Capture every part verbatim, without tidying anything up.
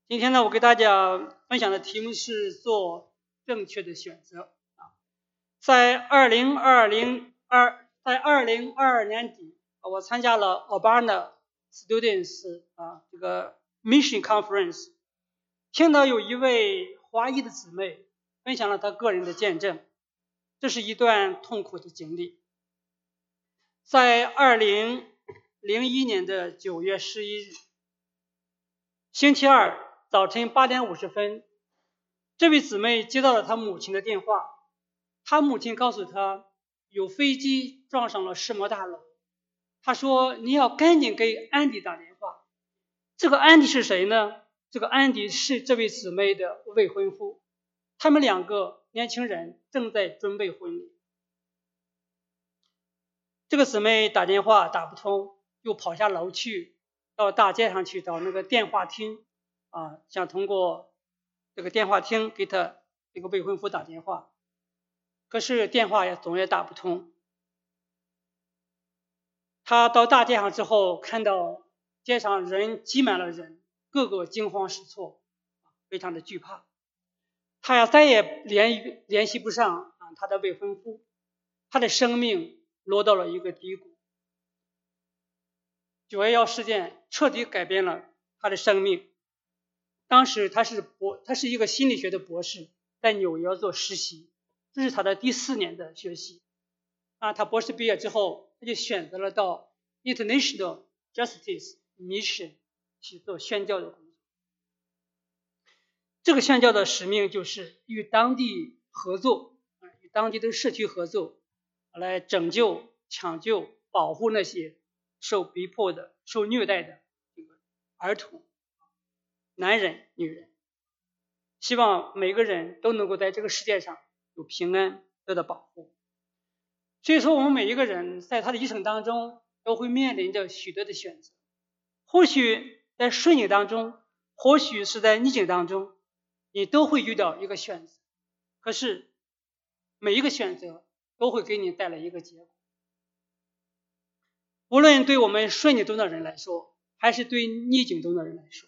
今天呢，我给大家分享的题目是做正确的选择啊。在二零二零二在二零二二年底，我参加了 Urbana Students 啊这个 Mission Conference， 听到有一位华裔的姊妹分享了她个人的见证，这是一段痛苦的经历。在二零零一年的九月十一日，星期二早晨八点五十分，这位姊妹接到了她母亲的电话，她母亲告诉她有飞机撞上了世贸大楼，她说你要赶紧给安迪打电话。这个安迪是谁呢？这个安迪是这位姊妹的未婚夫，他们两个年轻人正在准备婚礼。这个姊妹打电话打不通，又跑下楼去到大街上去找那个电话厅啊，想通过这个电话厅给他这个未婚夫打电话，可是电话也总也打不通。他到大街上之后，看到街上人挤满了人，个个惊慌失措，非常的惧怕。他呀再也联联系不上啊他的未婚夫，他的生命落到了一个低谷。九一一事件彻底改变了他的生命。当时他是博，他是一个心理学的博士，在纽约做实习，这是他的第四年的学习。啊，他博士毕业之后，他就选择了到 International Justice Mission 去做宣教的工作。这个宣教的使命就是与当地合作，与当地的社区合作，来拯救、抢救、保护那些受逼迫的、受虐待的这个儿童、男人、女人。希望每个人都能够在这个世界上有平安，得到保护。所以说，我们每一个人在他的一生当中都会面临着许多的选择，或许在顺境当中，或许是在逆境当中，你都会遇到一个选择。可是每一个选择都会给你带来一个结果。无论对我们顺境中的人来说，还是对逆境中的人来说，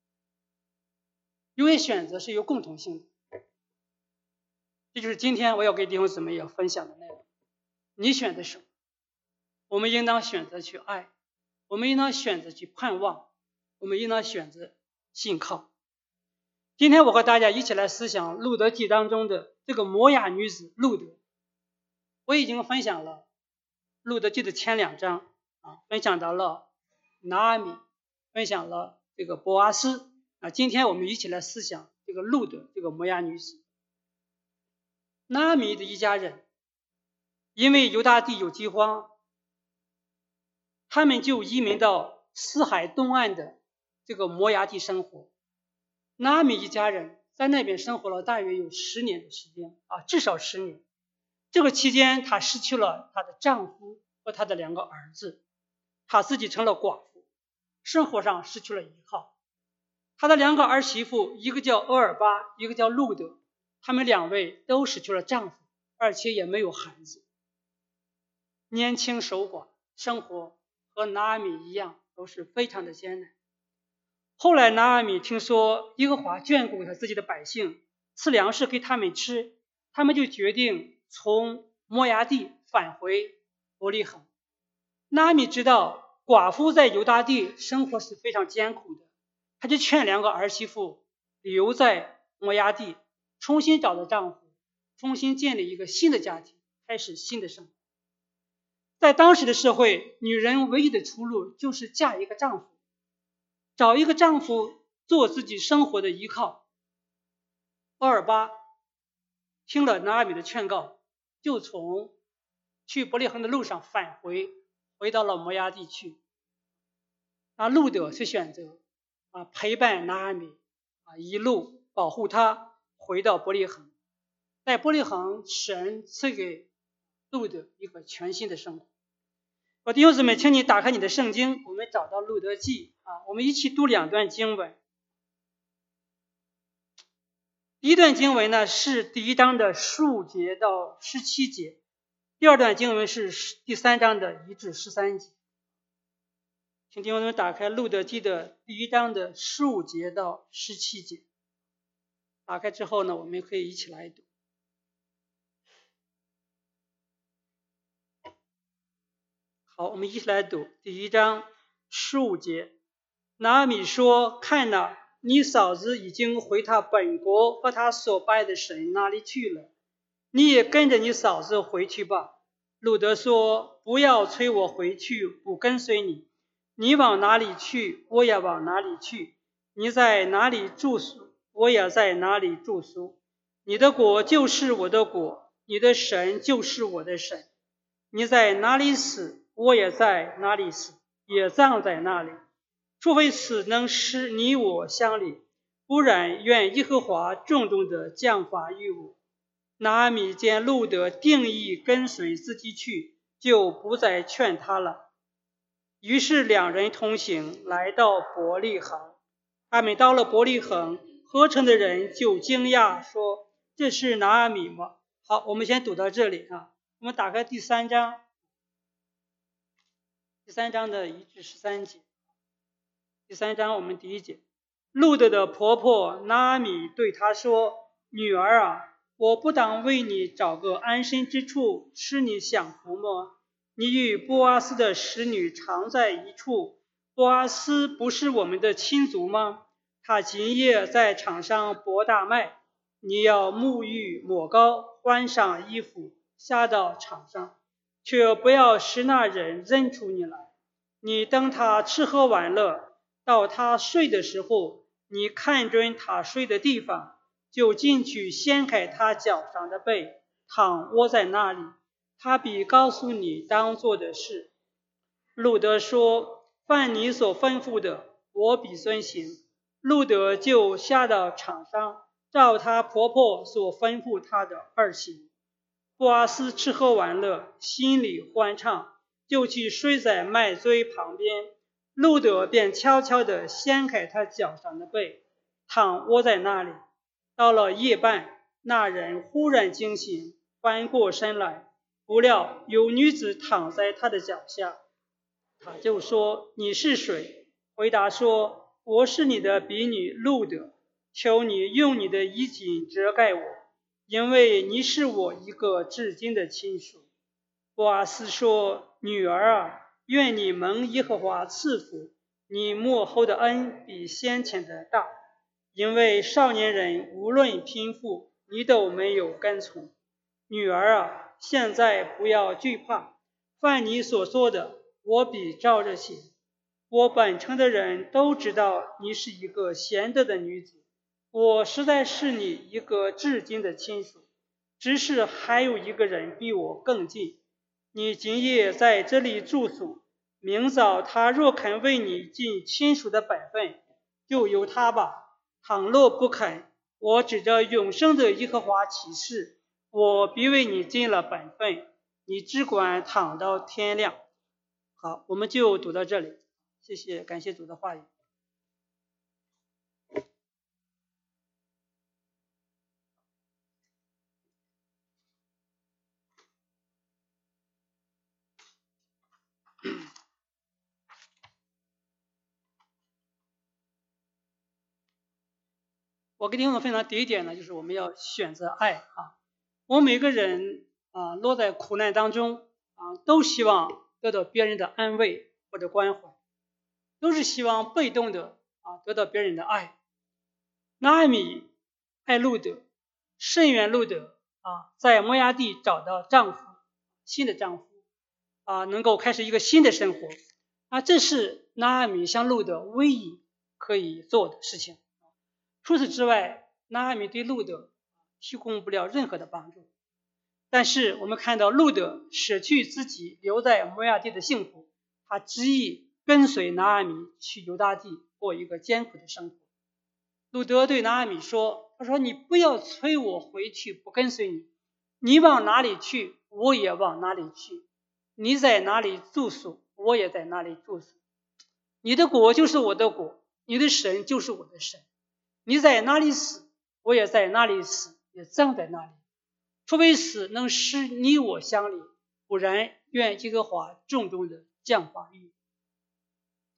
因为选择是有共同性的。这就是今天我要给弟兄姊妹要分享的内容。你选择什么？我们应当选择去爱，我们应当选择去盼望，我们应当选择信靠。今天我和大家一起来思想路德记当中的这个摩押女子路德。我已经分享了路德记的前两章啊，分享到了拿阿米，分享了这个波阿斯啊。今天我们一起来思想这个路德这个摩押女子。拿阿米的一家人因为犹大地有饥荒，他们就移民到死海东岸的这个摩押地生活。拿阿米一家人在那边生活了大约有十年的时间啊，至少十年。这个期间，她失去了她的丈夫和她的两个儿子，她自己成了寡妇，生活上失去了依靠。她的两个儿媳妇，一个叫俄尔巴，一个叫路德，他们两位都失去了丈夫，而且也没有孩子。年轻守寡，生活和拿阿米一样，都是非常的艰难。后来拿阿米听说耶和华眷顾他自己的百姓，赐粮食给他们吃，他们就决定从摩押地返回伯利恒。拿阿米知道寡妇在犹大地生活是非常艰苦的，他就劝两个儿媳妇留在摩押地，重新找到丈夫，重新建立一个新的家庭，开始新的生活。在当时的社会，女人唯一的出路就是嫁一个丈夫，找一个丈夫做自己生活的依靠。俄尔巴听了拿阿米的劝告，就从去伯利恒的路上返回，回到了摩押地区。那路德是选择啊陪伴拿阿米啊一路保护他回到伯利恒。在伯利恒，神赐给路德一个全新的生活。我弟兄姊妹，请你打开你的圣经，我们找到路德记啊，我们一起读两段经文。第一段经文呢是第一章的十五节到十七节，第二段经文是第三章的一至十三节。 请弟兄们打开路德记的第一章的十五节到十七节。打开之后呢，我们可以一起来读。好，我们一起来读第一章十五节。拿俄米说：“看哪，你嫂子已经回她本国和她所拜的神那里去了，你也跟着你嫂子回去吧。”路德说：“不要催我回去，不跟随你。你往哪里去，我也往哪里去；你在哪里住宿，我也在哪里住宿。你的国就是我的国，你的神就是我的神。你在哪里死，我也在哪里死，也葬在那里。除非死能使你我相离，不然愿耶和华重重的降罚于我。”拿俄米见路德定义跟随自己去，就不再劝他了。于是两人同行，来到伯利恒。他们到了伯利恒，合城的人就惊讶说：“这是拿俄米吗？”好，我们先读到这里啊。我们打开第三章，第三章的一至十三节。第三章我们第一节，路德的婆婆拿俄米对他说：“女儿啊，我不当为你找个安身之处，使你享福吗？你与波阿斯的使女常在一处，波阿斯不是我们的亲族吗？他今夜在场上搏大麦，你要沐浴抹膏，换上衣服，下到场上，却不要使那人认出你来。你等他吃喝玩乐，到他睡的时候，你看准他睡的地方，就进去掀开他脚上的被，躺卧在那里，他必告诉你当做的事。”路德说：“凡你所吩咐的，我必遵行。”路德就下到场上，照他婆婆所吩咐他的而行。波阿斯吃喝玩乐，心里欢畅，就去睡在麦堆旁边。路德便悄悄地掀开他脚上的被，躺卧在那里。到了夜半，那人忽然惊醒，翻过身来，不料有女子躺在他的脚下。他就说：“你是谁？”回答说：“我是你的婢女路德，求你用你的衣襟遮盖我，因为你是我一个至亲的亲属。”波阿斯说：“女儿啊，愿你蒙耶和华赐福，你末后的恩比先前的大，因为少年人无论贫富，你都没有跟从。女儿啊，现在不要惧怕，凡你所做的，我必照着行。我本城的人都知道你是一个贤德的女子，我实在是你一个至亲的亲属，只是还有一个人比我更近。你今夜在这里住宿，明早他若肯为你尽亲属的本分，就由他吧。倘若不肯，我指着永生的耶和华起誓，我必为你尽了本分，你只管躺到天亮。”好，我们就读到这里。谢谢，感谢主的话语。我跟弟兄们分享第一点呢，就是我们要选择爱啊。我们每个人啊，落在苦难当中啊，都希望得到别人的安慰或者关怀，都是希望被动的啊得到别人的爱。拿俄米爱路德，深远路德啊，在摩押地找到丈夫，新的丈夫啊，能够开始一个新的生活啊，这是拿俄米向路德唯一可以做的事情。除此之外，拿俄米对路德提供不了任何的帮助。但是我们看到路德舍去自己留在摩押地的幸福，他执意跟随拿俄米去犹大地过一个艰苦的生活。路德对拿俄米说：“他说你不要催我回去，不跟随你，你往哪里去，我也往哪里去；你在哪里住宿，我也在哪里住宿。你的国就是我的国，你的神就是我的神。你在哪里死，我也在哪里死，也葬在那里。除非死能使你我相离，不然愿耶和华重重的降罚于你。”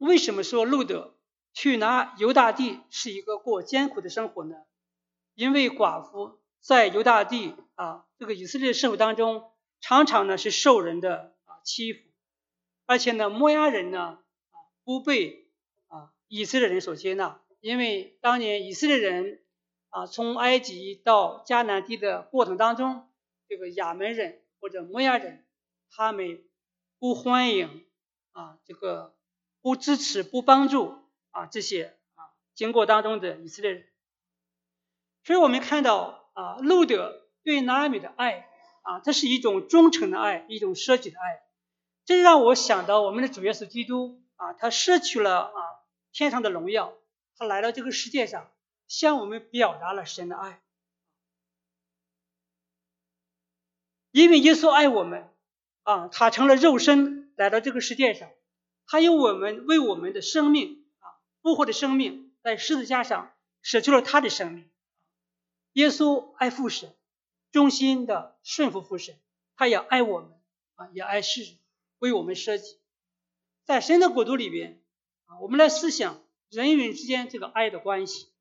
为什么说路得去拿犹大地是一个过艰苦的生活呢？因为寡妇在犹大地啊这个以色列社会当中，常常呢是受人的啊欺负，而且呢摩押人呢啊不被啊以色列人所接纳，因为当年以色列人啊从埃及到迦南地的过程当中，这个亚门人或者摩押人，他们不欢迎啊这个不支持不帮助啊这些啊经过当中的以色列人。所以我们看到啊路得对拿俄米的爱啊，这是一种忠诚的爱，一种舍己的爱。这让我想到我们的主耶稣基督啊，他失去了啊天上的荣耀，他来到这个世界上，向我们表达了神的爱。因为耶稣爱我们啊，他成了肉身来到这个世界上，他有我们为我们的生命啊复活的生命，在十字架上舍去了他的生命。耶稣爱父神，忠心的顺服父神，他也爱我们啊，也爱世人，为我们舍己。在神的国度里边啊，我们来思想人与人之间这个爱的关系。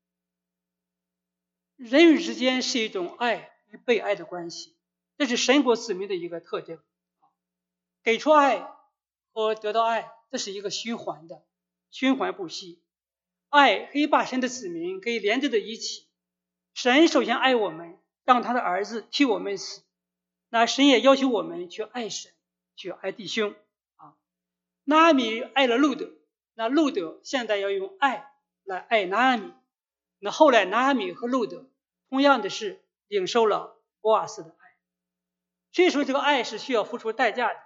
人与之间是一种爱与被爱的关系，这是神国子民的一个特征。给出爱和得到爱，这是一个循环的，循环不息。爱可以把神的子民可以连着在一起。神首先爱我们，让他的儿子替我们死，那神也要求我们去爱神，去爱弟兄啊。拿俄米爱了路得，那路得现在要用爱来爱拿俄米，那后来拿俄米和路得同样的是领受了波阿斯的爱。所以说这个爱是需要付出代价的。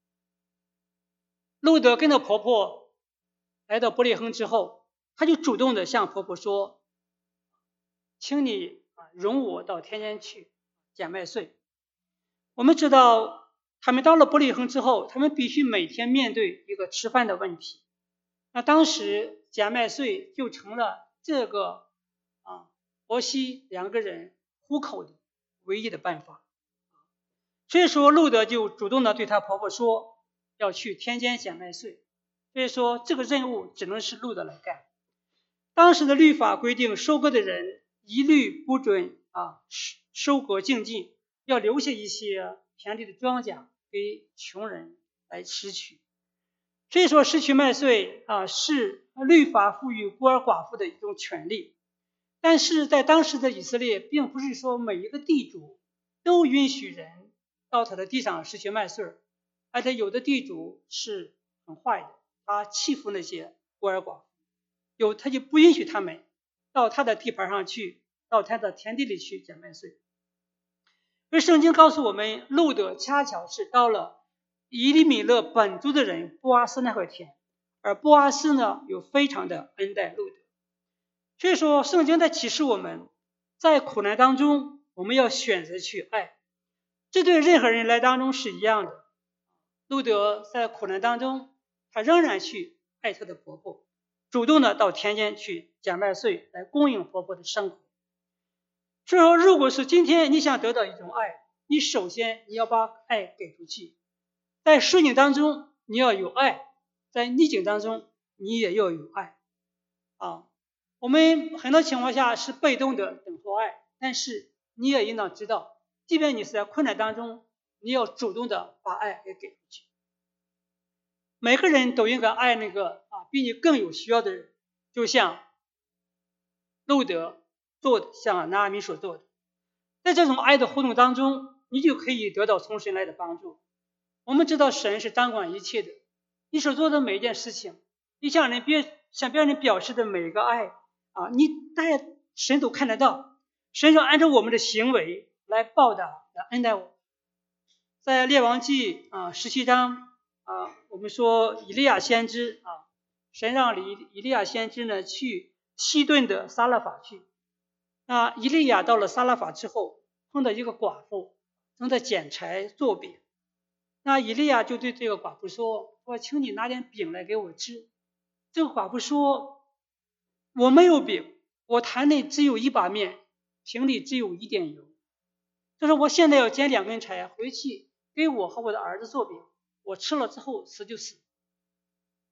路得跟着婆婆来到伯利恒之后，他就主动的向婆婆说，请你容我到田间去捡麦穗。我们知道他们到了伯利恒之后，他们必须每天面对一个吃饭的问题。那当时捡麦穗就成了这个啊婆媳两个人糊口的唯一的办法。所以说路得就主动的对他婆婆说要去田间捡麦穗，所以说这个任务只能是路得来干。当时的律法规定，收割的人一律不准啊收割净尽，要留下一些田地的庄稼给穷人来拾取。所以说拾取麦穗啊是律法赋予孤儿寡妇的一种权利。但是在当时的以色列，并不是说每一个地主都允许人到他的地上拾取麦穗，而且有的地主是很坏的，他欺负那些孤儿寡妇，有他就不允许他们到他的地盘上去，到他的田地里去捡麦穗。而圣经告诉我们，路得恰巧是到了以利米勒本族的人波阿斯那块田，而波阿斯呢又非常的恩待路得。所以说圣经在启示我们，在苦难当中我们要选择去爱，这对任何人来当中是一样的。路得在苦难当中，他仍然去爱他的婆婆，主动的到田间去捡麦穗来供应婆婆的生活。所以说如果是今天你想得到一种爱，你首先你要把爱给出去。在顺境当中你要有爱，在逆境当中你也要有爱啊。我们很多情况下是被动的等候爱，但是你也应当知道，即便你是在困难当中，你要主动的把爱给给出去。每个人都应该爱那个啊比你更有需要的人，就像路得做的，像拿俄米所做的。在这种爱的互动当中，你就可以得到从神来的帮助。我们知道神是掌管一切的，你所做的每一件事情，你向人别向别人表示的每一个爱啊，你大家神都看得到，神要按照我们的行为来报答来恩待我。在列王记啊十七章啊，我们说以利亚先知啊，神让以以利亚先知呢去西顿的撒勒法去。那以利亚到了撒勒法之后，碰到一个寡妇正在捡柴做饼。那以利亚就对这个寡妇说：“我请你拿点饼来给我吃。”这个寡妇说：“我没有饼，我坛内只有一把面，瓶里只有一点油。就是我现在要捡两根柴回去给我和我的儿子做饼，我吃了之后死就死。”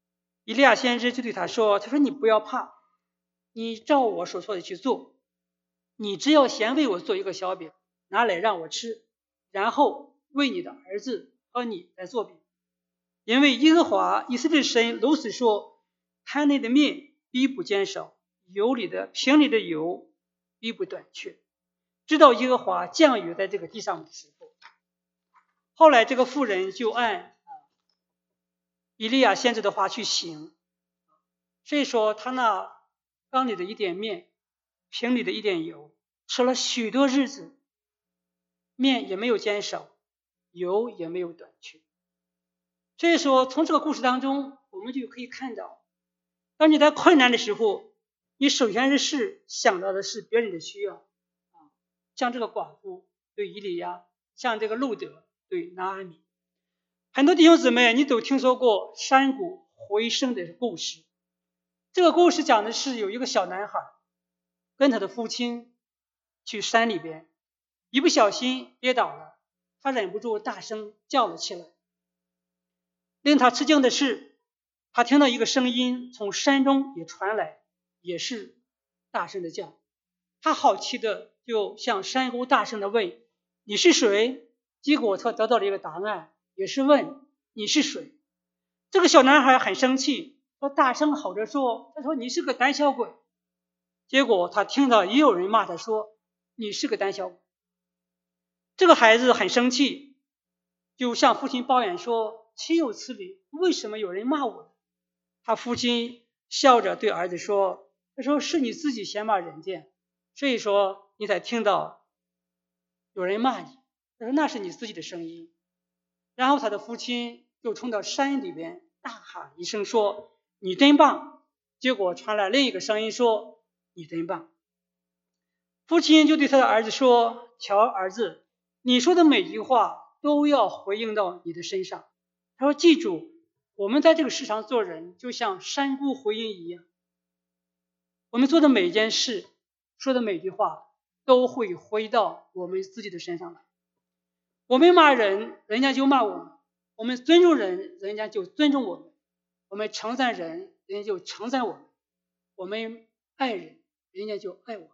以利亚先知就对他说，他说你不要怕，你照我所说的去做，你只要先为我做一个小饼，拿来让我吃，然后为你的儿子和你来做饼。因为耶和华以色列神如此说，坛内的面必不减少，油里的瓶里的油必不短缺，直到耶和华降雨在这个地上的时候。后来这个妇人就按以利亚先知的话去行，所以说他那缸里的一点面，瓶里的一点油，吃了许多日子，面也没有减少，油也没有短缺。所以说从这个故事当中，我们就可以看到，当你在困难的时候，你首先是想到的是别人的需要，像这个寡妇对以利亚，像这个路德对拿阿米。很多弟兄姊妹，你都听说过山谷回声的故事。这个故事讲的是有一个小男孩跟他的父亲去山里边，一不小心跌倒了，他忍不住大声叫了起来。令他吃惊的是，他听到一个声音从山中也传来，也是大声的叫。他好奇的就向山沟大声的问，你是谁？结果他得到了一个答案，也是问你是谁。这个小男孩很生气，他大声吼着说，他说你是个胆小鬼。结果他听到也有人骂他说，你是个胆小鬼。这个孩子很生气，就向父亲抱怨说，岂有此理，为什么有人骂我？他父亲笑着对儿子说，他说是你自己先骂人家，所以说你才听到有人骂你，他说那是你自己的声音。然后他的父亲就冲到山里边大喊一声说，你真棒。结果传来另一个声音说，你真棒。父亲就对他的儿子说，瞧儿子，你说的每一句话都要回应到你的身上。他说记住，我们在这个世上做人就像山谷回音一样，我们做的每一件事，说的每句话都会回到我们自己的身上来。我们骂人，人家就骂我们；我们尊重人，人家就尊重我们；我们称赞人，人家就称赞我们；我们爱人，人家就爱我们。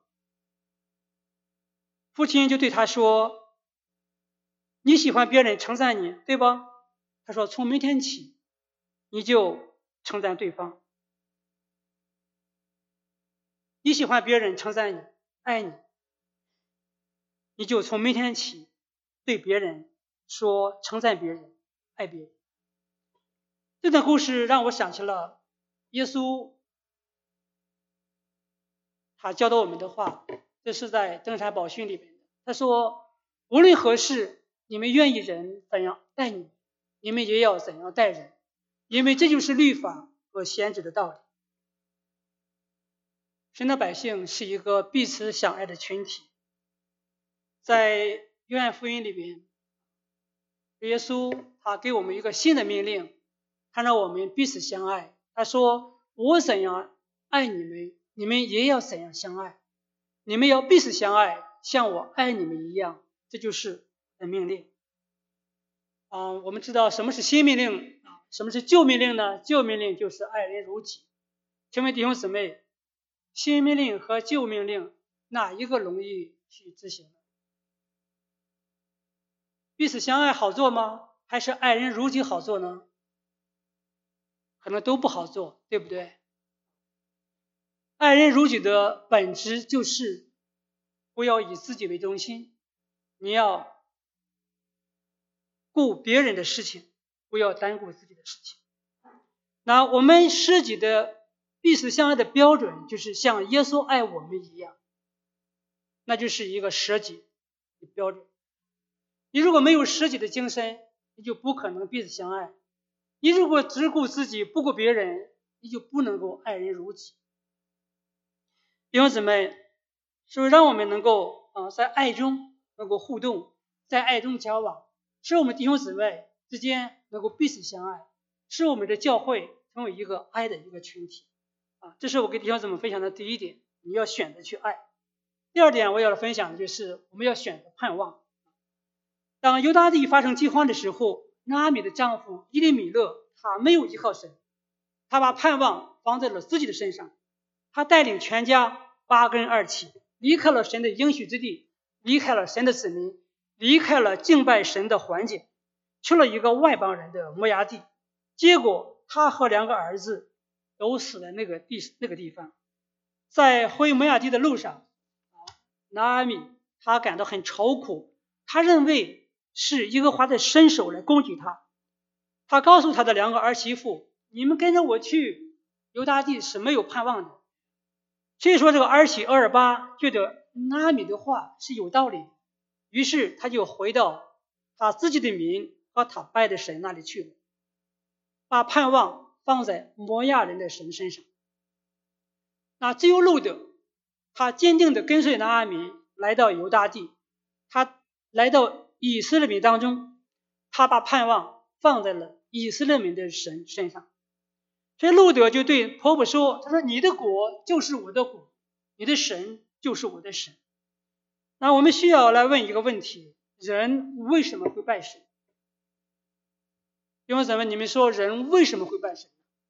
父亲就对他说，你喜欢别人称赞你，对吧？他说从明天起你就称赞对方。你喜欢别人称赞你，爱你，你就从明天起对别人说称赞别人，爱别人。这段故事让我想起了耶稣他教导我们的话，这是在登山宝训里面的。他说，无论何事，你们愿意人怎样待你们，你们也要怎样待人，因为这就是律法和先知的道理。神的百姓是一个彼此相爱的群体。在约翰福音里边，耶稣他给我们一个新的命令，他让我们彼此相爱。他说，我怎样爱你们，你们也要怎样相爱，你们要彼此相爱，像我爱你们一样，这就是的命令。啊，我们知道什么是新命令，什么是旧命令呢？旧命令就是爱人如己。请问弟兄姊妹，新命令和旧命令哪一个容易去执行？彼此相爱好做吗？还是爱人如己好做呢？可能都不好做，对不对？爱人如己的本质就是不要以自己为中心，你要顾别人的事情，不要单顾自己的事情。那我们舍己的彼此相爱的标准就是像耶稣爱我们一样，那就是一个舍己的标准。你如果没有舍己的精神，你就不可能彼此相爱。你如果只顾自己不顾别人，你就不能够爱人如己。弟兄姊妹，所以让我们能够啊在爱中能够互动，在爱中交往，使我们弟兄姊妹之间能够彼此相爱，使我们的教会成为一个爱的一个群体啊。这是我给弟兄姊妹分享的第一点，你要选择去爱。第二点我要分享的就是我们要选择盼望。当犹大地发生饥荒的时候，拿阿米的丈夫伊利米勒他没有依靠神， 他把盼望放在了自己的身上，他带领全家八根二起，离开了神的应许之地，离开了神的子民，离开了敬拜神的环境，去了一个外邦人的摩押地。结果他和两个儿子都死在那个地那个地方。在回摩押地的路上，拿阿米他感到很愁苦，他认为是耶和华的伸手来攻击他。他告诉他的两个儿媳妇，你们跟着我去犹大地是没有盼望的。所以说这个儿媳俄尔巴觉得拿阿米的话是有道理的，于是他就回到他自己的民和他拜的神那里去了，把盼望放在摩押人的神身上。那只有路得，他坚定地跟随拿阿米来到犹大地，他来到以色列民当中，他把盼望放在了以色列民的神身上。所以路得就对婆婆说，他说你的国就是我的国，你的神就是我的神。那我们需要来问一个问题，人为什么会拜神？弟兄姊妹，你们说人为什么会拜神？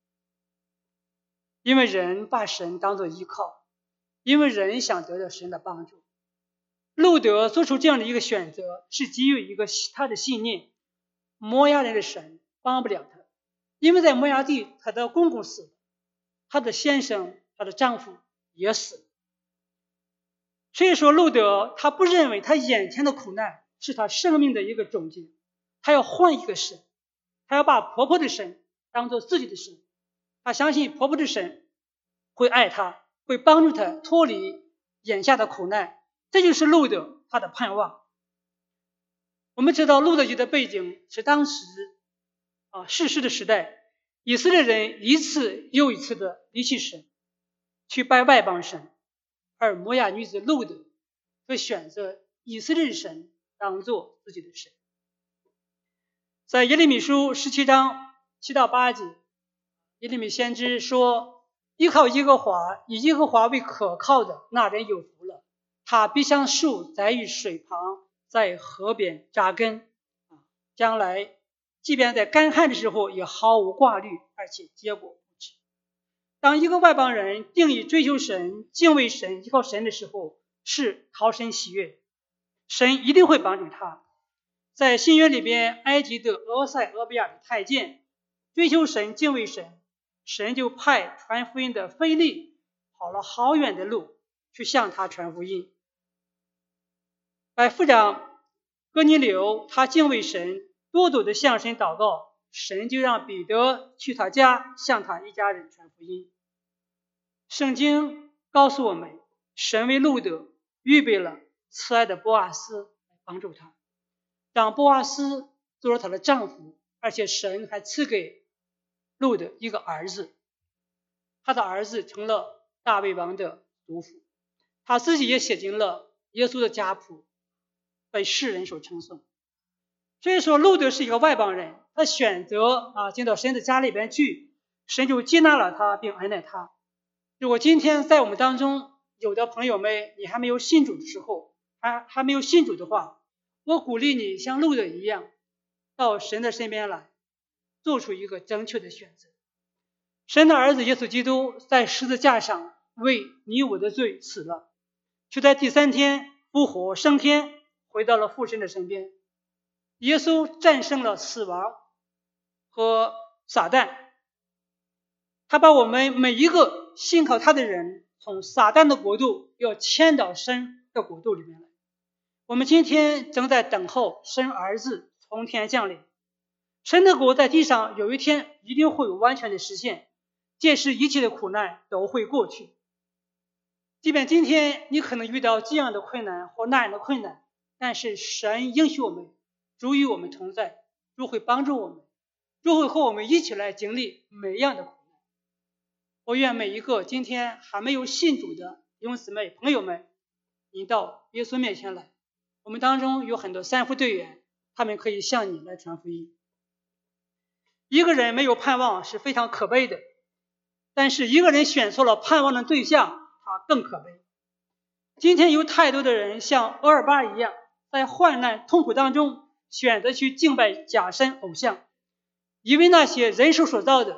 因为人把神当作依靠，因为人想得到神的帮助。路得做出这样的一个选择，是基于一个他的信念，摩押人的神帮不了他，因为在摩押地他的公公死了，他的先生他的丈夫也死了。所以说路得他不认为他眼前的苦难是他生命的一个终结，他要换一个神，他要把婆婆的神当作自己的神，他相信婆婆的神会爱他，会帮助他脱离眼下的苦难，这就是路得他的盼望。我们知道路得记的背景是当时啊士师的时代，以色列人一次又一次的离弃神，去拜外邦神，而摩押女子路得会选择以色列神当作自己的神。在耶利米书十七章七到八节，耶利米先知说，依靠耶和华，以耶和华为可靠的那人有福了，他必像树栽于水旁，在河边扎根，将来即便在干旱的时候也毫无挂虑，而且结果不止。当一个外邦人定义追求神、敬畏神、依靠神的时候，是讨神喜悦，神一定会帮助他。在新约里边，埃及的俄塞俄比亚的太监追求神、敬畏神，神就派传福音的腓利跑了好远的路去向他传福音。百夫长哥尼流他敬畏神，多多的向神祷告，神就让彼得去他家向他一家人传福音。圣经告诉我们，神为路得预备了慈爱的波阿斯来帮助他，让波阿斯做了他的丈夫，而且神还赐给路得一个儿子，他的儿子成了大卫王的族谱，他自己也写进了耶稣的家谱，被世人所称颂。所以说路得是一个外邦人，他选择啊进到神的家里边去，神就接纳了他并恩待他。如果今天在我们当中有的朋友们，你还没有信主的时候，还还没有信主的话，我鼓励你像路得一样，到神的身边来，做出一个正确的选择。神的儿子耶稣基督在十字架上为你我的罪死了，却在第三天复活升天，回到了父神的身边。耶稣战胜了死亡和撒旦，他把我们每一个信靠他的人从撒旦的国度要迁到神的国度里面来。我们今天正在等候神儿子从天降临，神的国在地上有一天一定会完全的实现，届时一切的苦难都会过去。即便今天你可能遇到这样的困难或那样的困难，但是神应许我们，主与我们同在，主会帮助我们，主会和我们一起来经历每样的苦难。我愿每一个今天还没有信主的弟兄姊妹朋友们，你到耶稣面前来，我们当中有很多三福队员，他们可以向你来传福音。一个人没有盼望是非常可悲的，但是一个人选错了盼望的对象，他更可悲。今天有太多的人像俄尔巴一样，在患难痛苦当中选择去敬拜假神偶像，以为那些人手所造的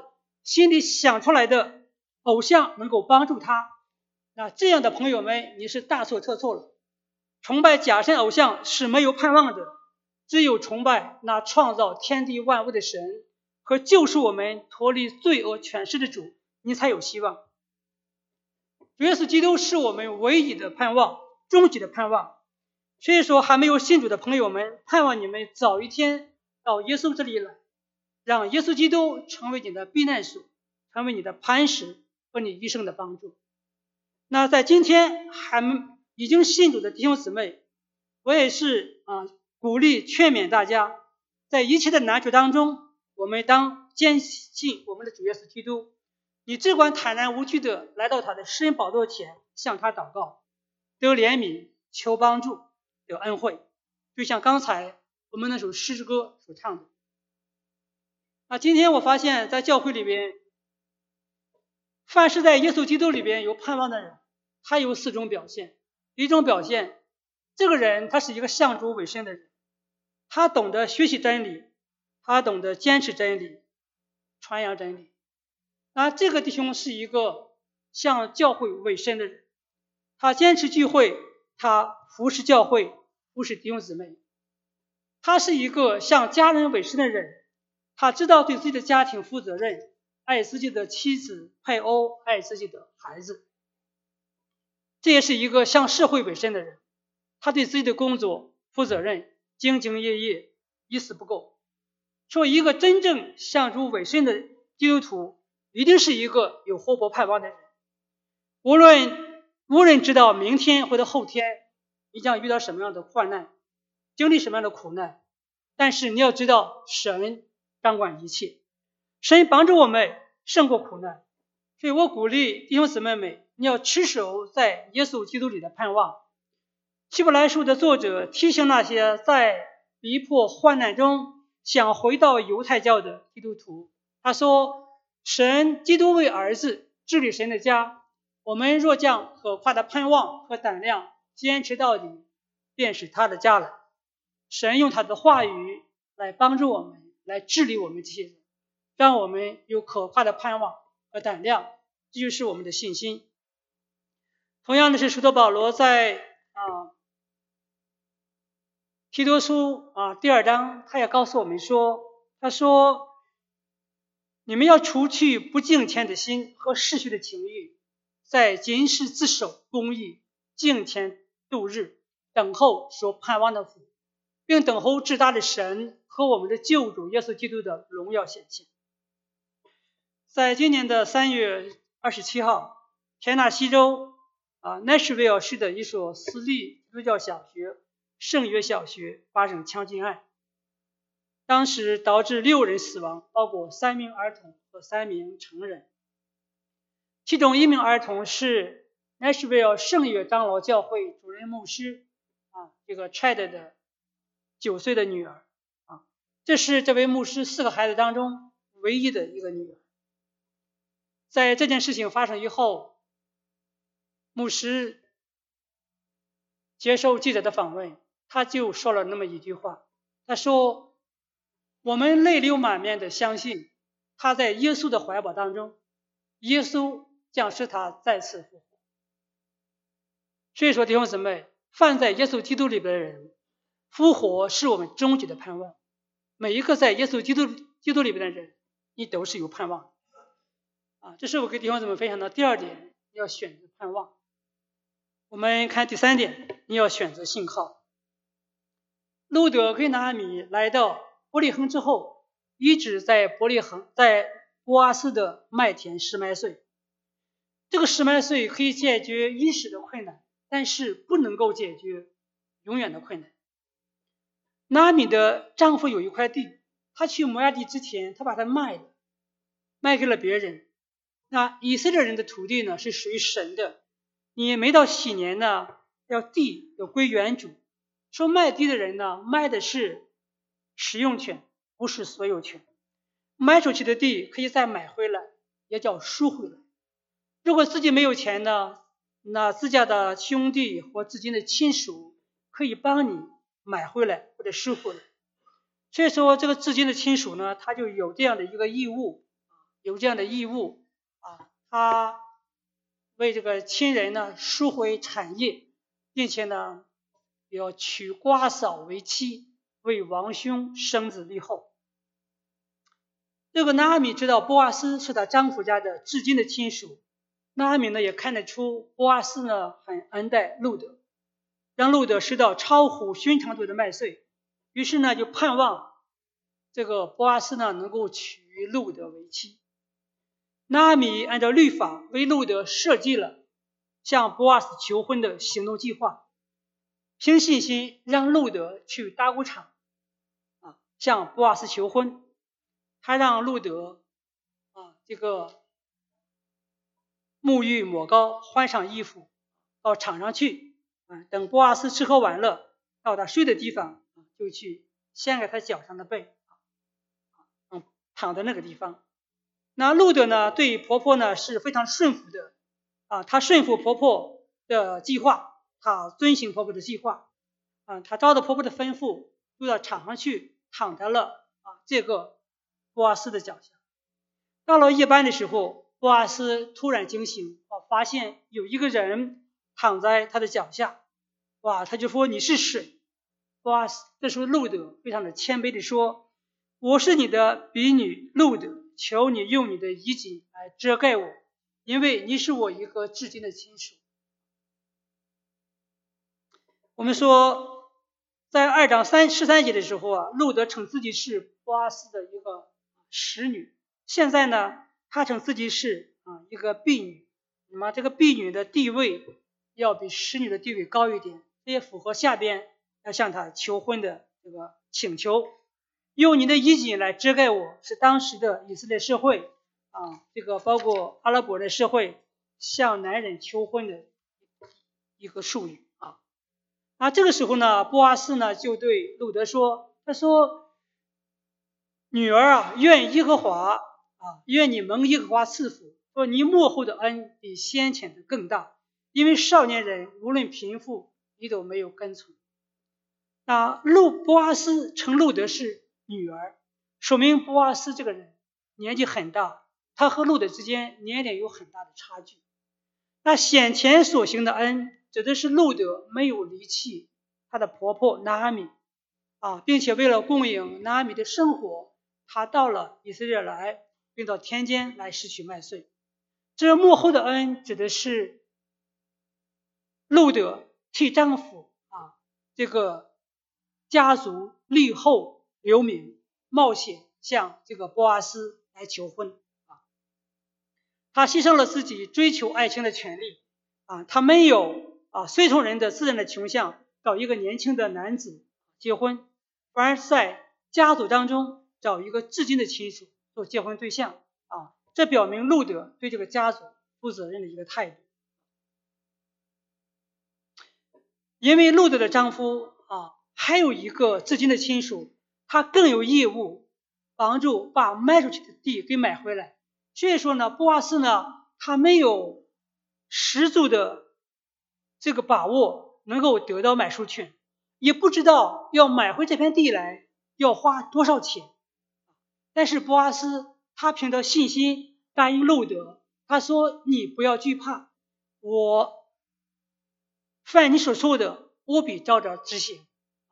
心里想出来的偶像能够帮助他，那这样的朋友们，你是大错特错了。崇拜假神偶像是没有盼望的，只有崇拜那创造天地万物的神和救赎我们脱离罪恶权势的主，你才有希望。主耶稣基督是我们唯一的盼望，终极的盼望。所以说，还没有信主的朋友们，盼望你们早一天到耶稣这里来，让耶稣基督成为你的避难所，成为你的磐石和你一生的帮助。那在今天还已经信主的弟兄姊妹，我也是啊，鼓励劝勉大家，在一切的难处当中，我们当坚信我们的主耶稣基督，你只管坦然无惧的来到他的施恩宝座前，向他祷告，得怜悯，求帮助，得恩惠。就像刚才我们那首诗歌所唱的。啊，今天我发现在教会里边，凡是在耶稣基督里边有盼望的人，他有四种表现。一种表现，这个人他是一个向主委身的人，他懂得学习真理，他懂得坚持真理，传扬真理。那这个弟兄是一个向教会委身的人，他坚持聚会，他服侍教会，服侍弟兄姊妹。他是一个向家人委身的人，他知道对自己的家庭负责任，爱自己的妻子配偶，爱自己的孩子。这也是一个向社会委身的人，他对自己的工作负责任，兢兢业业，一丝不苟。说一个真正向主委身的基督徒，一定是一个有活泼盼望的人。无论无人知道明天或者后天你将遇到什么样的患难，经历什么样的苦难，但是你要知道神掌管一切，神帮助我们胜过苦难。所以我鼓励弟兄姊妹们，你要持守在耶稣基督里的盼望。希伯来书的作者提醒那些在逼迫患难中想回到犹太教的基督徒，他说，神基督为儿子治理神的家，我们若将可夸的盼望和胆量坚持到底，便是他的家了。神用他的话语来帮助我们，来治理我们这些人，让我们有可夸的盼望和胆量，这就是我们的信心。同样的是，使徒保罗在啊提多书啊第二章，他也告诉我们说，他说，你们要除去不敬虔的心和世俗的情欲，在今世自守公义，敬虔度日，等候所盼望的福，并等候至大的神和我们的救主耶稣基督的荣耀显现。在今年的三月二十七号，田纳西州啊奈什维尔市的一所私立基督教小学圣约小学发生枪击案，当时导致六人死亡，包括三名儿童和三名成人。其中一名儿童是奈什维尔圣约长老教会主任牧师啊，这个 Chad 的九岁的女儿啊，这是这位牧师四个孩子当中唯一的一个女儿。在这件事情发生以后，牧师接受记者的访问，他就说了那么一句话，他说，我们泪流满面的相信他在耶稣的怀抱当中，耶稣将使他再次复活。所以说弟兄姊妹，凡在耶稣基督里边的人，复活是我们终极的盼望。每一个在耶稣基督基督里边的人，你都是有盼望的啊，这是我给弟兄姊妹分享的第二点，要选择盼望。我们看第三点，你要选择信靠。路德跟拿俄米来到伯利恒之后，一直在伯利恒在波阿斯的麦田拾麦穗。这个拾麦穗可以解决一时的困难，但是不能够解决永远的困难。拿俄米的丈夫有一块地，他去摩押地之前，他把它卖了，卖给了别人。那以色列人的土地呢，是属于神的，你每到喜年呢，要地要归原主。说卖地的人呢，卖的是使用权，不是所有权。卖出去的地可以再买回来，也叫赎回来。如果自己没有钱呢，那自家的兄弟或自己的亲属可以帮你买回来或者赎回来。所以说这个至亲的亲属呢，他就有这样的一个义务， 有这样的义务啊，他为这个亲人呢赎回产业，并且呢要娶瓜嫂为妻，为王兄生子立后。这个拿俄米知道波阿斯是她丈夫家的至亲的亲属，拿俄米呢也看得出波阿斯呢很恩待路德，让路德吃到超乎寻常多的麦穗，于是呢就盼望这个波阿斯呢能够娶路德为妻。拿俄米按照律法为路德设计了向波阿斯求婚的行动计划，凭信心让路德去打谷场啊向波阿斯求婚。他让路德啊这个沐浴抹膏，换上衣服到场上去啊，等波阿斯吃喝玩乐，到他睡的地方就去掀开他脚上的被，嗯，躺在那个地方。那路德呢对婆婆呢是非常顺服的啊，她顺服婆婆的计划，她遵行婆婆的计划啊，她照着婆婆的吩咐就到场上去躺在了啊这个波阿斯的脚下。到了夜班的时候，波阿斯突然惊醒，发现有一个人躺在他的脚下，哇，他就说你是谁？波阿斯这时候路德非常的谦卑的说，我是你的婢女路德，求你用你的衣襟来遮盖我，因为你是我一个至亲的亲属。我们说在二章三十三节的时候啊，路德称自己是波阿斯的一个使女，现在呢他称自己是啊一个婢女，那么这个婢女的地位要比使女的地位高一点，这也符合下边要向他求婚的这个请求。用你的衣襟来遮盖我，是当时的以色列社会啊，这个包括阿拉伯的社会向男人求婚的一个术语啊。那这个时候呢，波阿斯呢就对路德说，他说女儿啊，愿耶和华啊，愿你蒙耶和华赐福，说你幕后的恩比先前的更大，因为少年人无论贫富，你都没有跟从。那路波阿斯称路德是女儿，说明波阿斯这个人年纪很大，他和路德之间年龄有很大的差距。那先前所行的恩指的是路德没有离弃他的婆婆拿俄米啊，并且为了供应拿俄米的生活，他到了以色列来，并到田间来拾取麦穗。这幕后的恩指的是路德替丈夫啊这个家族立后留名，冒险向这个波阿斯来求婚啊。他牺牲了自己追求爱情的权利啊，他没有啊随从人的自然的倾向找一个年轻的男子结婚，反而在家族当中找一个至亲的亲属做结婚对象啊，这表明路德对这个家族负责任的一个态度。因为路德的丈夫啊还有一个至亲的亲属，他更有义务帮助把卖出去的地给买回来，所以说呢，波阿斯呢他没有十足的这个把握能够得到买书权，也不知道要买回这片地来要花多少钱。但是波阿斯他凭着信心答应路德，他说你不要惧怕，我凡你所说的我必照着执行，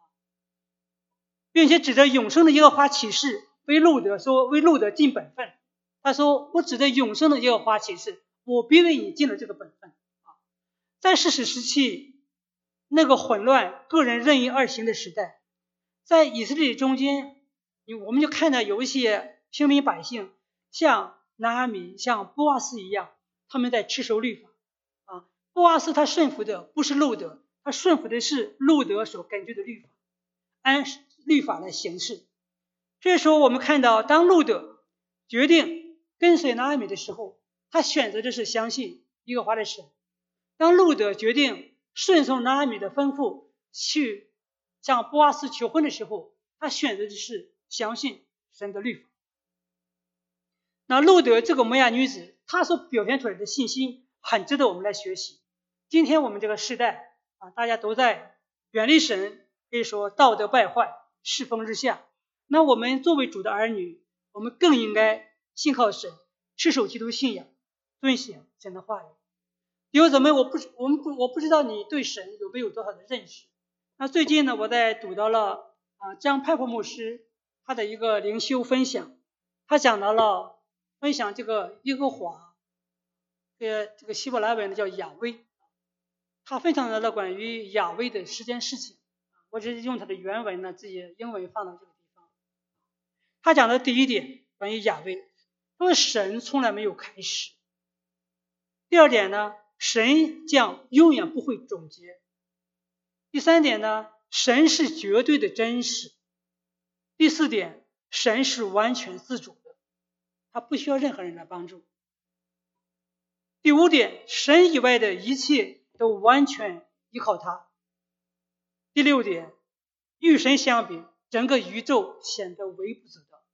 并且指着永生的耶和华起誓，为路德说为路德尽本分。他说我指着永生的耶和华起誓，我必为你尽了这个本分。在世史时期那个混乱个人任意而行的时代，在以色列中间，我们就看到有一些平民百姓像拿俄米像波阿斯一样，他们在持守律法啊。波阿斯他顺服的不是路德，他顺服的是路德所根据的律法，按律法来行事。这时候我们看到，当路德决定跟随拿俄米的时候，他选择的是相信耶和华的神。当路德决定顺从拿俄米的吩咐去向波阿斯求婚的时候，他选择的是相信神的律法。那路德这个摩押女子，她所表现出来的信心很值得我们来学习。今天我们这个时代啊，大家都在远离神，可以说道德败坏，世风日下。那我们作为主的儿女，我们更应该信靠神， 持守基督信仰，遵行神的话语。弟兄姊妹，我不我们不我不知道你对神有没有多少的认识。那最近呢，我在读到了啊张派普牧师他的一个灵修分享，他讲到了分享这个耶和华，呃这个希伯来文的叫雅威，他分享到了关于雅威的十件事情。我只是用他的原文呢，自己英文放到这个地方。他讲的第一点关于雅威，他说神从来没有开始。第二点呢，神将永远不会终结。第三点呢，神是绝对的真实。第四点，神是完全自主的，他不需要任何人来帮助。第五点，神以外的一切都完全依靠他。第六点，与神相比，整个宇宙显得微不足道。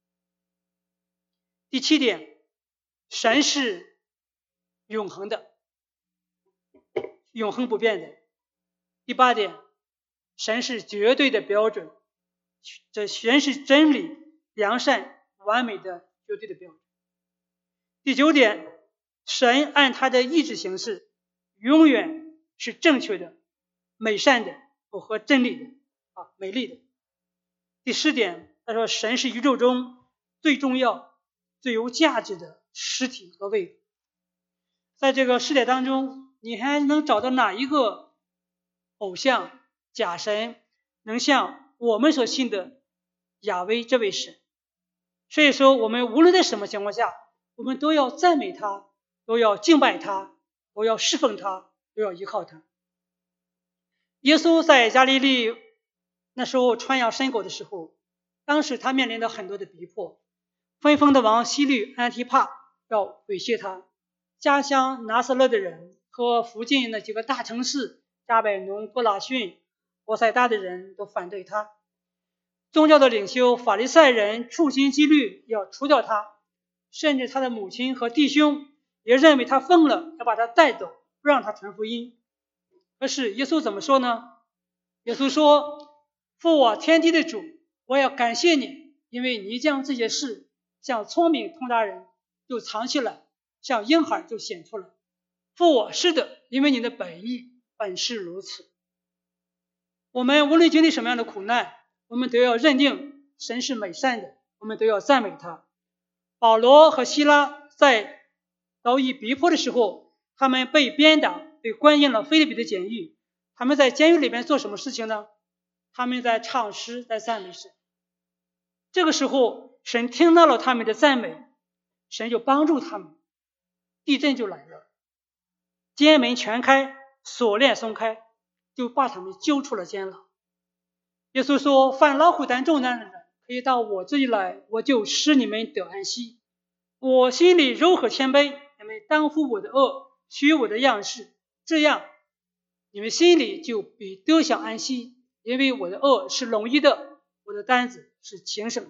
第七点，神是永恒的，永恒不变的。第八点，神是绝对的标准，这神是真理、良善、完美的绝对的标准。第九点，神按他的意志行事，永远是正确的、美善的、符合真理的啊，美丽的。第十点，他说神是宇宙中最重要、最有价值的实体和位格。在这个世界当中，你还能找到哪一个偶像、假神能像我们所信的亚威这位神？所以说，我们无论在什么情况下，我们都要赞美他，都要敬拜他，都要侍奉他，都要依靠他。耶稣在加利利那时候传扬神国的时候，当时他面临了很多的逼迫，分封的王希律安提帕要猥亵他，家乡拿撒勒的人和附近的几个大城市加百农、伯拉逊、伯赛大的人都反对他，宗教的领袖法利赛人处心积虑要除掉他，甚至他的母亲和弟兄也认为他疯了，要把他带走，不让他传福音。可是耶稣怎么说呢？耶稣说，父我天地的主，我要感谢你，因为你将这些事像聪明通达人就藏起来，像婴孩就显出来。父我是的，因为你的本意本是如此。我们无论经历什么样的苦难，我们都要认定神是美善的，我们都要赞美他。保罗和希拉在遭遇逼迫的时候，他们被鞭打，被关进了腓立比的监狱。他们在监狱里面做什么事情呢？他们在唱诗，在赞美神。这个时候，神听到了他们的赞美，神就帮助他们，地震就来了，监门全开，锁链松开，就把他们揪出了监牢。耶稣说，凡劳苦担重担的人可以到我这里来，我就使你们得安息。我心里柔和谦卑，你们当负我的恶，学我的样式，这样你们心里就必得享安息，因为我的恶是容易的，我的担子是轻省的。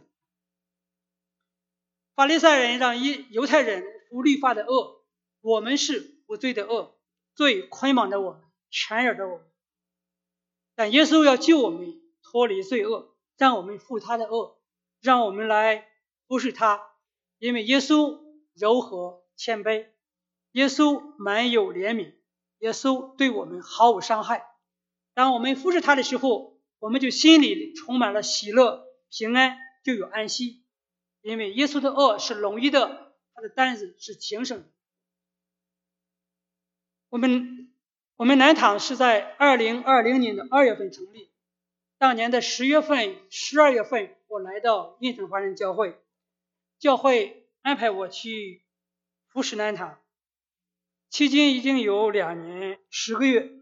法利赛人让犹太人负律法的恶，我们是无罪的恶，罪捆绑着我们，缠绕着我们。但耶稣要救我们脱离罪恶，让我们负他的恶，让我们来服侍他，因为耶稣柔和谦卑，耶稣满有怜悯，耶稣对我们毫无伤害。当我们服侍他的时候，我们就心里充满了喜乐、平安，就有安息。因为耶稣的恶是容易的，他的担子是轻省的。我们我们南堂是在二零二零年的二月份成立，当年的十月份、十二月份，我来到印城华人教会，教会安排我去服侍南堂，期间已经有两年十个月。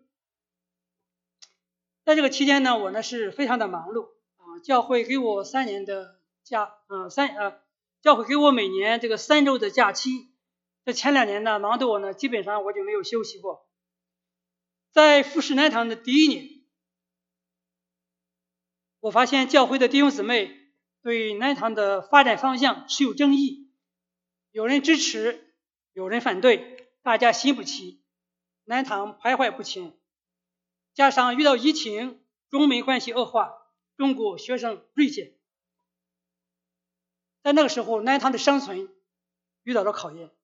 在这个期间呢，我呢是非常的忙碌啊，教会给我三年的假，嗯、呃，三呃，教会给我每年这个三周的假期。这前两年呢，忙得我呢，基本上我就没有休息过。在服侍南堂的第一年，我发现教会的弟兄姊妹对南堂的发展方向是有争议，有人支持，有人反对，大家心不齐，南堂徘徊不前。加上遇到疫情，中美关系恶化，中国学生锐减，在那个时候，南堂的生存遇到了考验。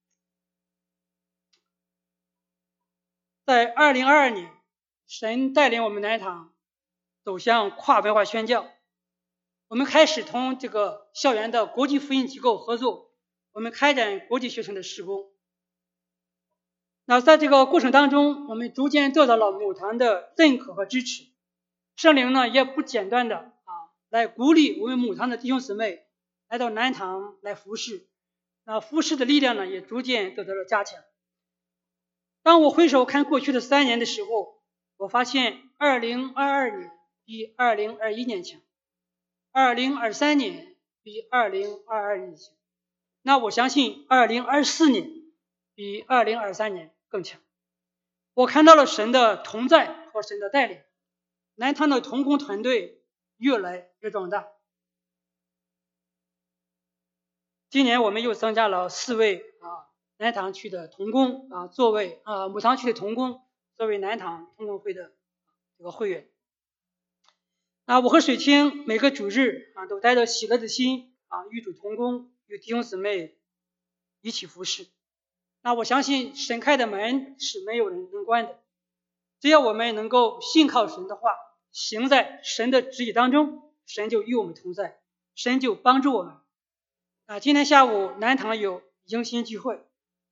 在二零二二年，神带领我们南堂走向跨文化宣教，我们开始同这个校园的国际福音机构合作，我们开展国际学生的事工。那在这个过程当中，我们逐渐得到了母堂的认可和支持，圣灵呢也不间断的啊来鼓励我们母堂的弟兄姊妹来到南堂来服侍，那服侍的力量呢也逐渐得到了加强。当我回首看过去的三年的时候，我发现二零二二年比二零二一年强，二零二三年比二零二二年强，那我相信二零二四年比二零二三年更强。我看到了神的同在和神的带领，南堂的同工团队越来越壮大。今年我们又增加了四位啊南堂区的同工啊作为啊母堂区的同工作为南堂同工会的这个会员。那我和水清每个主日啊都带着喜乐的心啊与主同工，与弟兄姊妹一起服侍。那我相信神开的门是没有人能关的，只要我们能够信靠神的话，行在神的旨意当中，神就与我们同在，神就帮助我们。啊，今天下午南堂有迎新聚会，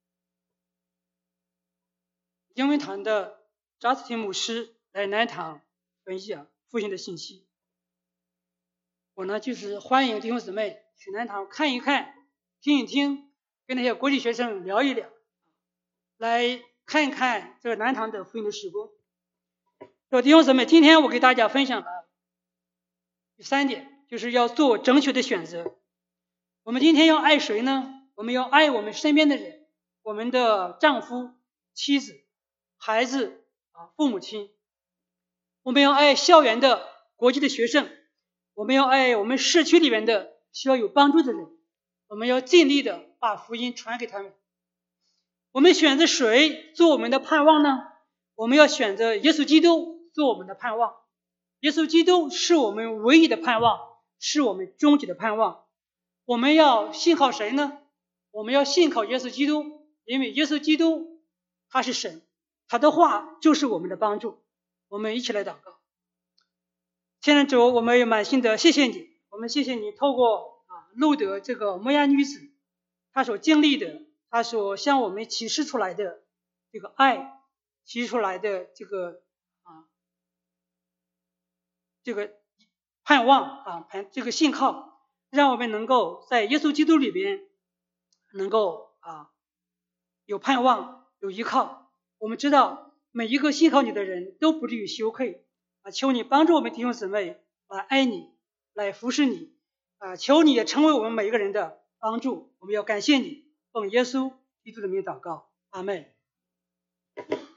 英文堂的扎斯汀牧师来南堂分享复兴的信息。我呢就是欢迎弟兄姊妹去南堂看一看，听一听，跟那些国际学生聊一聊，来看一看这个南堂的福音的事工。弟兄姊妹，今天我给大家分享的第三点，就是要做正确的选择。我们今天要爱谁呢？我们要爱我们身边的人，我们的丈夫、妻子、孩子啊，父母亲。我们要爱校园的国际的学生，我们要爱我们社区里面的需要有帮助的人，我们要尽力的把福音传给他们。我们选择谁做我们的盼望呢？我们要选择耶稣基督做我们的盼望。耶稣基督是我们唯一的盼望，是我们终极的盼望。我们要信靠谁呢？我们要信靠耶稣基督，因为耶稣基督他是神，他的话就是我们的帮助。我们一起来祷告。亲爱的主，我们也满心的谢谢你，我们谢谢你透过啊路德这个摩押女子，她所经历的，她所向我们启示出来的这个爱，启示出来的这个啊这个盼望啊这个信靠，让我们能够在耶稣基督里边能够啊有盼望，有依靠。我们知道每一个信靠你的人都不至于羞愧啊！求你帮助我们弟兄姊妹来爱你，来服侍你啊！求你也成为我们每一个人的帮助。我们要感谢你，奉耶稣基督的名祷告，阿们。